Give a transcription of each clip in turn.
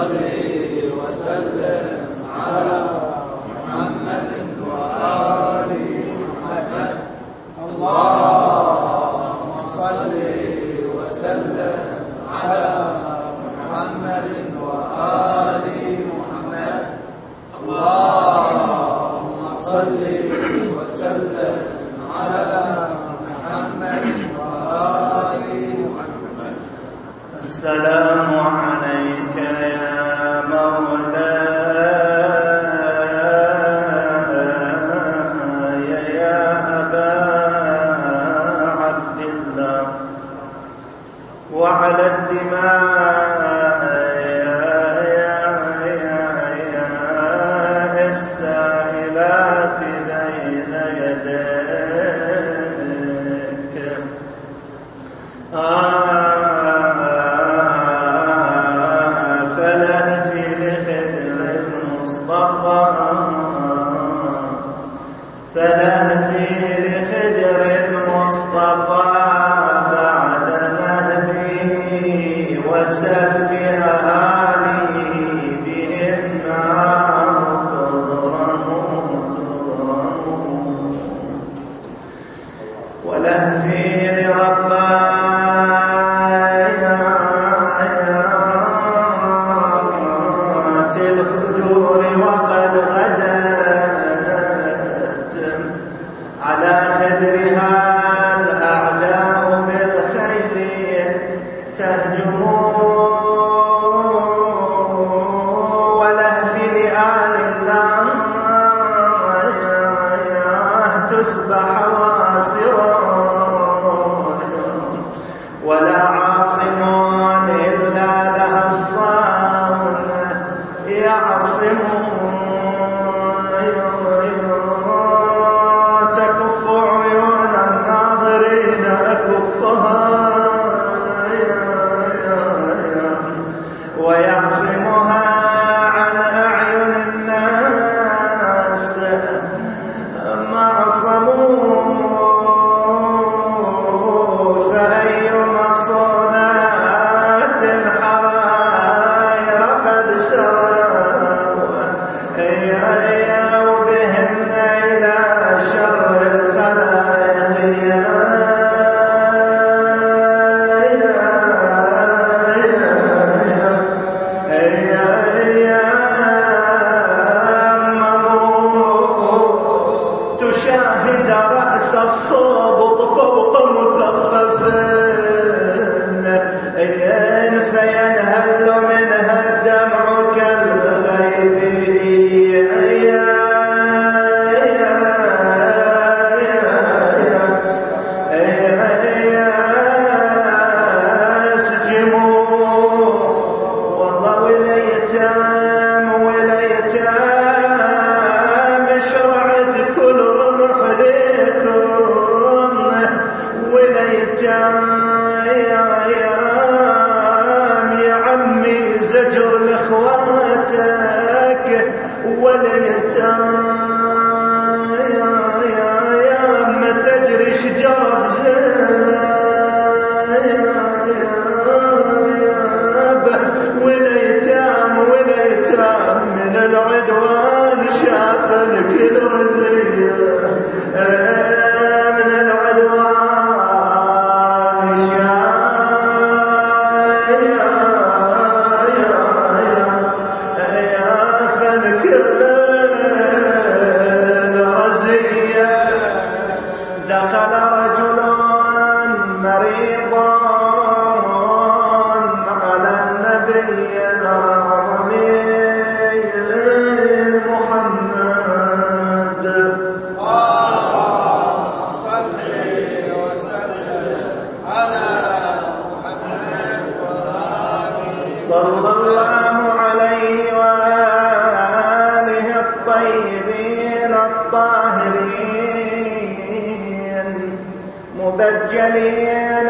مبجلين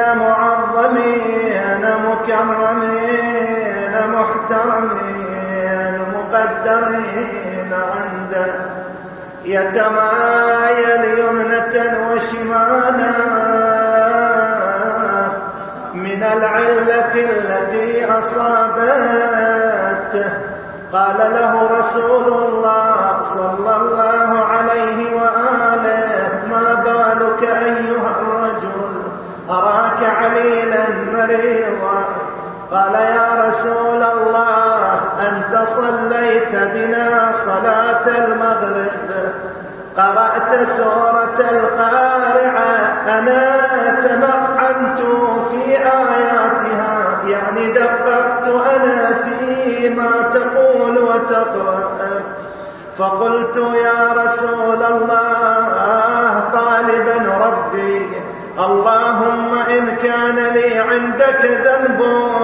معظمين مكرمين محترمين مقدرين عنده يتمايل يمنة وشمالا من العلة التي أصابته قال له رسول الله صلى الله عليه وآله: ما بالك أيها الرجل؟ أراك عليلا مريضا. قال: يا رسول الله، أنت صليت بنا صلاة المغرب، قرأت سورة القارعة، أنا تمعنت في آياتها، يعني دققت أنا فيما تقول وتقرأ. فقلت: يا رسول الله، طالبا ربي، اللهم إن كان لي عندك ذنب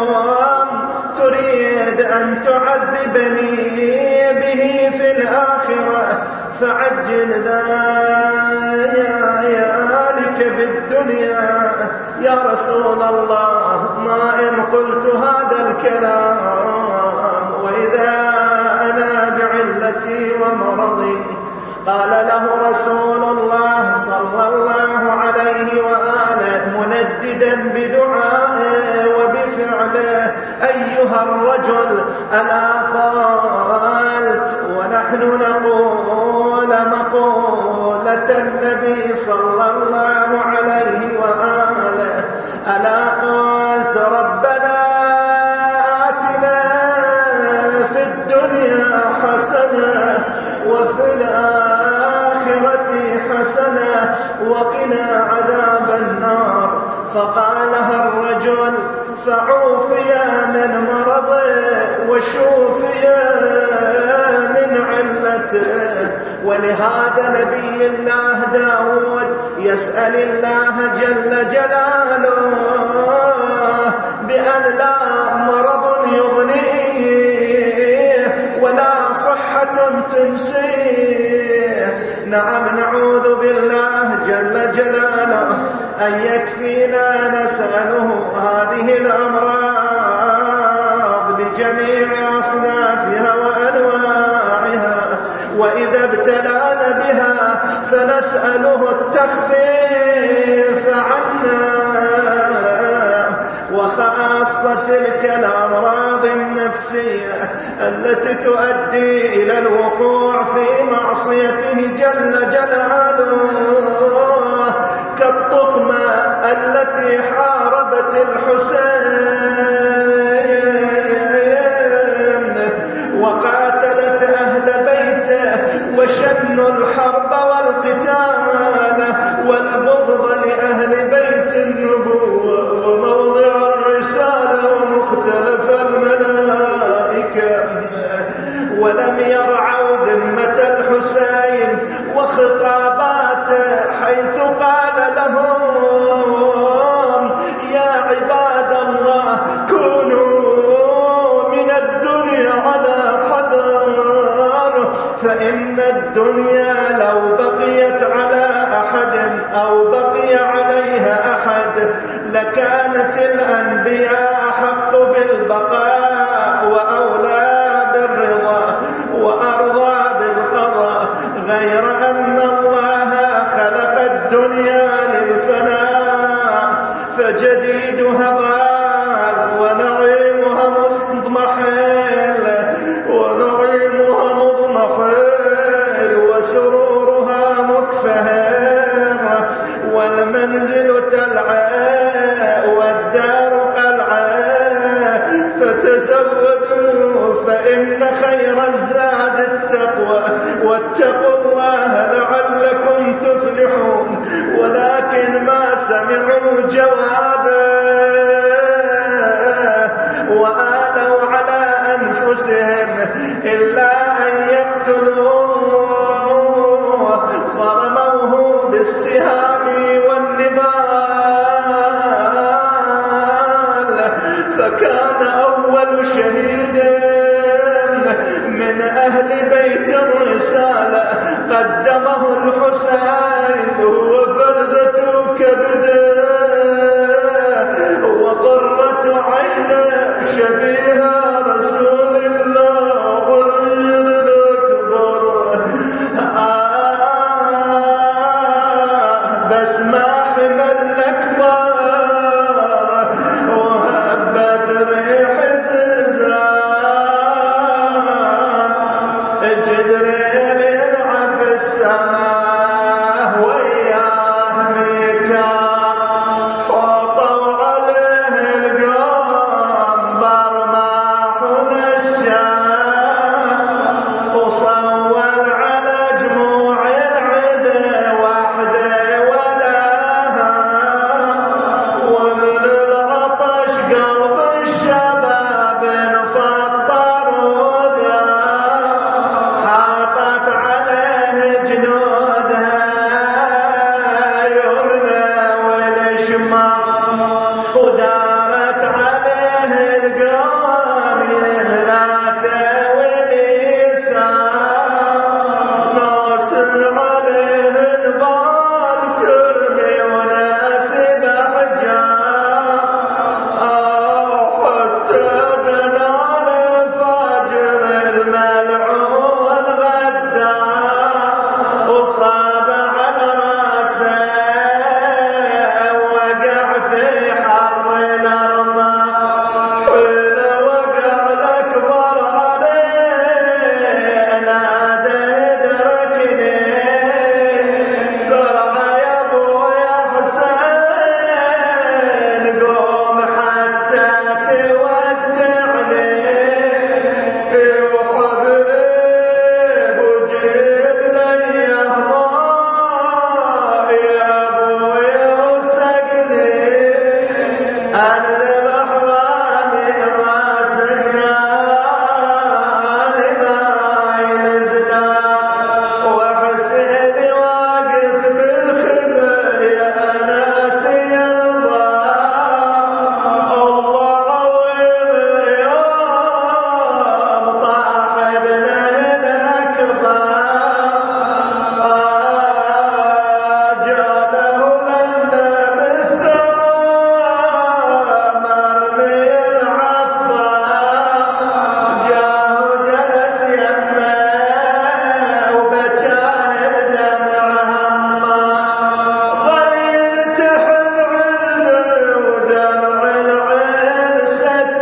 تريد أن تعذبني به في الآخرة فعجل ذلك بالدنيا. يا رسول الله، ما إن قلت هذا الكلام وإذا أنا بعلتي ومرضي؟ قال له رسول الله صلى الله عليه وآله منددا بدعائه وبفعله: أيها الرجل، ألا قالت ونحن نقول مقولة النبي صلى الله عليه وآله: ألا قالت ربنا آتنا في الدنيا حسنة وفي الآخرة حسنة وقنا عذاب النار. فقالها الرجل فعوفيا من مرضه وشوفيا من علته. ولهذا نبي الله داود يسأل الله جل جلاله بأن لا مرض يضنيه ولا صحة تنسيه. نعم، نعوذ بالله جل جلاله أن يكفينا، نسأله هذه الأمراض بجميع أصنافها وأنواعها، وإذا ابتلانا بها فنسأله التخفيف عنا، وخاصة تلك الأمراض النفسية التي تؤدي إلى الوقوع في معصيته جل جلاله، كالطقمة التي حاربت الحسين وقاتلت أهل بيته وشنوا الحرب والقتال والبغض لأهل بيت النبوة وموضع الرسالة ومختلف الملائكة، ولم يرعوا ذمة الحسين وخطاباته، حيث قال لهم: يا عباد الله، كونوا من الدنيا على حذر، فإن الدنيا لو بقيت على أحد أو بقي عليها أحد لكانت الأنبياء أحق بالبقاء وأولى بالرضا وأرضى بالقضاء، غير أن الله خلق الدنيا للفناء، فجديدها ضال ونعيمها مضمحل وسرورها مكفهر، والمنزل تلعى والدار قلعى، فتزودوا فإن خير الزاد التقوى، واتقوا الله لعلكم تفلحون. ولكن ما سمعوا جوابه وآلوا على أنفسهم إلا أن يقتلوه، فرموه بالسهام والنبال، فكان أول شهيد من أهل بيت الرسالة قدمه الحسين، هو فلذة كبده وقرة عينه شبيها رسول الله الأكبر. بس ما حمل الأكبر وهبت ريح زلزال،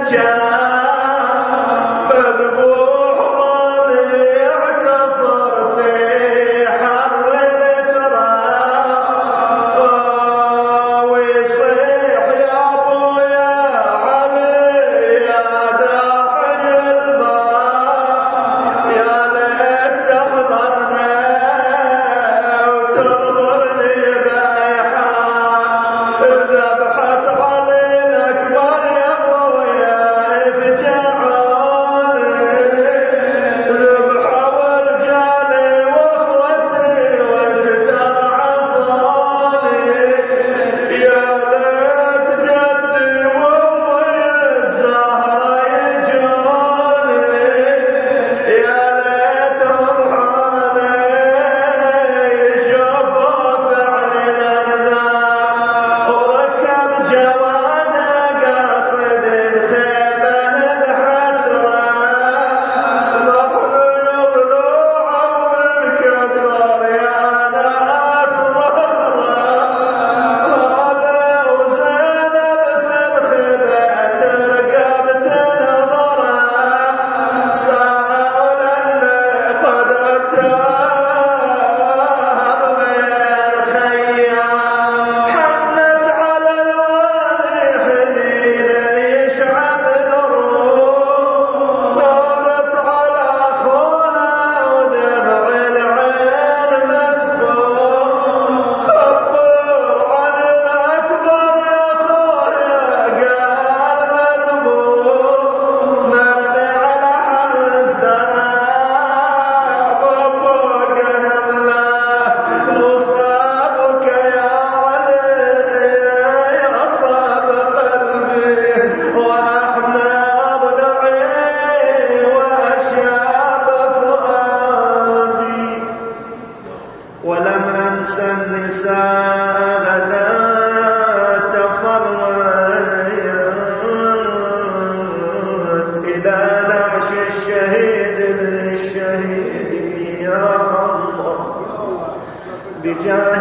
بجاه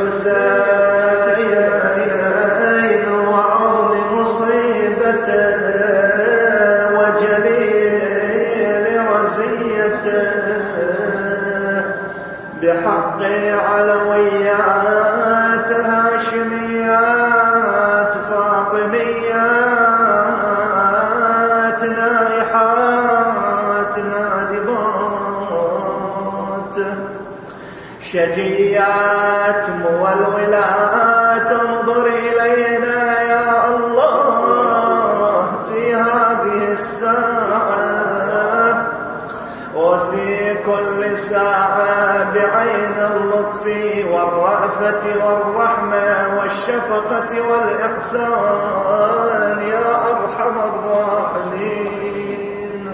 الحسين وعظم مصيبته وجليل رزيته بحق علويات هاشميات فاطميات نائحات نادبات شجيات مولولات انظر إلينا يا الله في هذه الساعة وفي كل ساعة بعين اللطف والرأفة والرحمة والشفقة والإحسان يا أرحم الراحمين.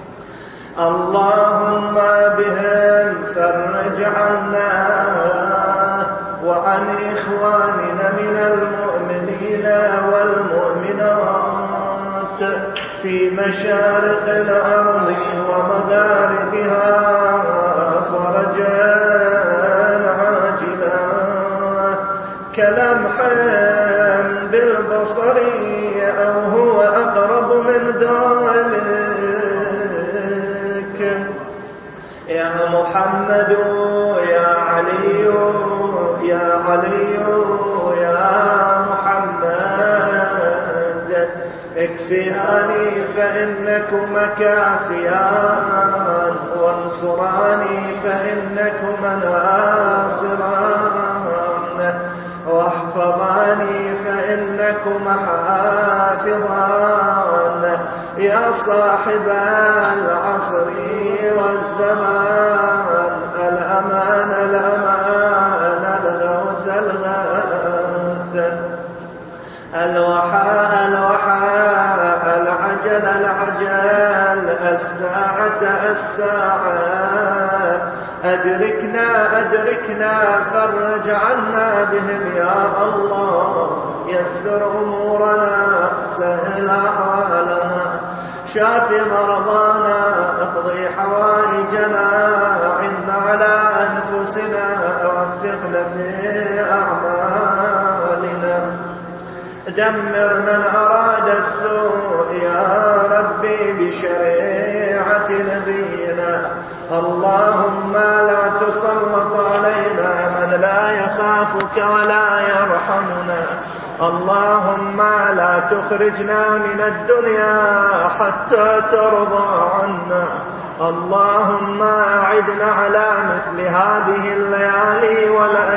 اللهم بهم فرج عنا وعن إخواننا من المؤمنين والمؤمنات في مشارق الأرض ومغاربها فرجا عاجلا كلمح بالبصر أو هو أقرب من ذلك يا محمد يا علي يا علي يا محمد اكفياني فإنكما كافيان وانصراني فإنكما ناصران واحفظاني فإنكما حافظان يا صاحب العصر والزمان الأمان الأمان الغوث الغوث الوحاء الوحاء العجل العجل الساعة الساعة أدركنا أدركنا فرج عنا بهم يا الله يسر أمورنا سهل حالنا شاف مرضانا اقضي حوائجنا عنا على أنفسنا وفقنا في أعمالنا دمر من أراد السوء يا بشريعة نبينا. اللهم لا تسلط علينا من لا يخافك ولا يرحمنا. اللهم لا تخرجنا من الدنيا حتى ترضى عنا. اللهم أعدنا على مثل هذه الليالي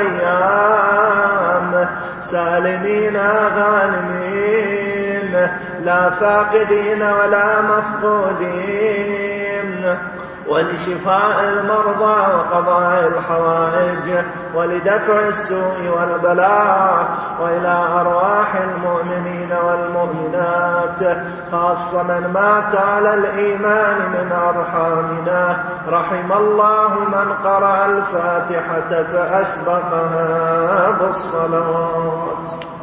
والأيام سالمين غانمين، لا فاقدين ولا مفقودين، ولشفاء المرضى وقضاء الحوائج ولدفع السوء والبلاء، وإلى أرواح المؤمنين والمؤمنات خاصة من مات على الإيمان من أرحامنا. رحم الله من قرأ الفاتحة فأسبقها بالصلوات.